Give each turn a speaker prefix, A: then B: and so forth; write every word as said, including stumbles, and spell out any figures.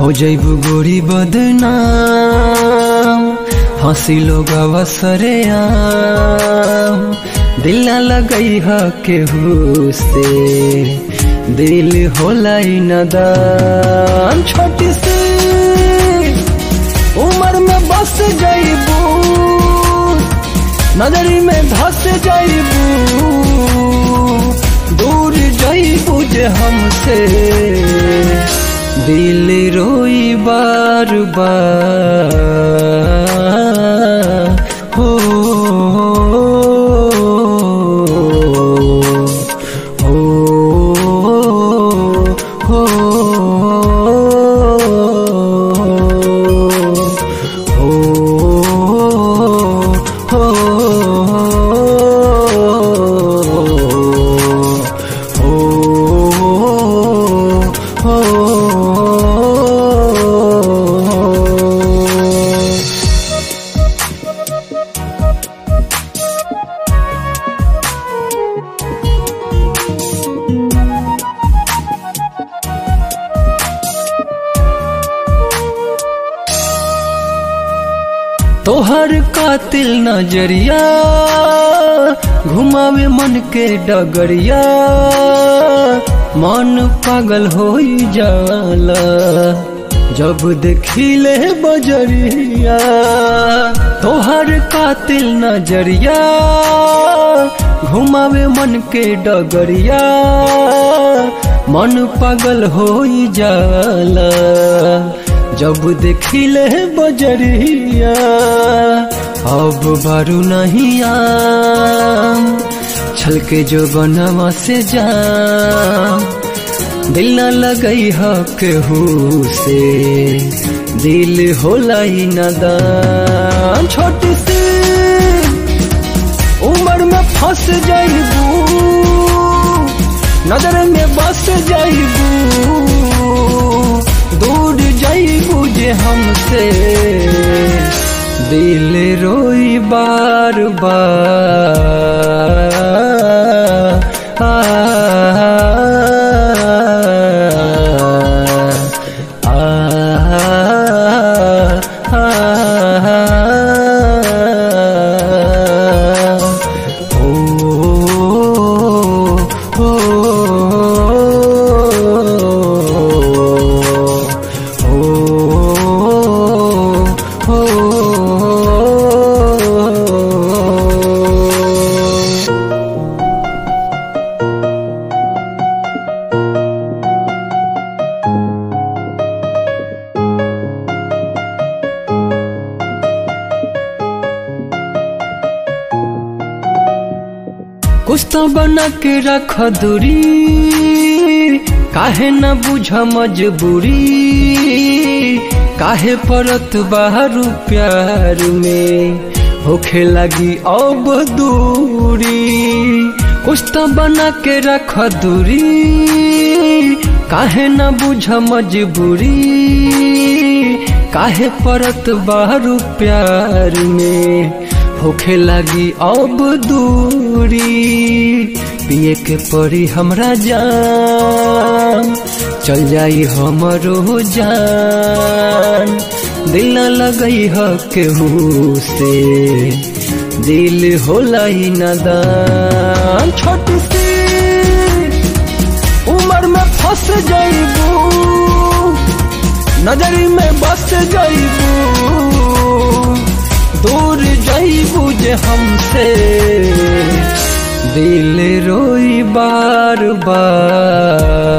A: हो जइबू गोरी बदनाम, हंसी लोग सरेआम। दिल न लगई ह केहू से, दिल होला ही नदान। छोटी सी उम्र में बस जइबू, नजरी में धस जइबू। दूर जइबू जे हमसे, दिल रोई बार बार। हो हो हो तोहर कातिल नजरिया, घुमावे मन के डगरिया। मन पागल होई जाला, जब देखिले बजरिया। तोहर कातिल नजरिया, घुमावे मन के डगरिया। मन पागल होई जाला, जब देखिले बजरिया। अब बारू नहीं आम, छलके जो बनवा से जाम। दिल न लगई ह केहू से, दिल होला ही नदान। छोटी सी उम्र में फंस जाइबू, नजर में बस जाइबू। दूर जाइबू जे हमसे, दिल रोई बार बार। आ, आ, आ, हो हो कुछ तो बना के रख दूरी, काहे न बुझ मजबूरी। काहे परत बाहरू प्यार में, होखे लगी अब दूरी। कुछ तो बना के रख दूरी, काहे न बुझ मजबूरी। काहे परत बाहरू प्यार में, होखे लगी अब दूरी। पिए के पड़ी हमरा जान, चल जाई हमरो जान। दिल न लगई ह केहू से, दिल होला ही नदान। छोटी सी उम्र में फंस जाइबू, नजरी में बस जाइबू। दूर जाइबू जे हमसे, दिल रोई बार बार।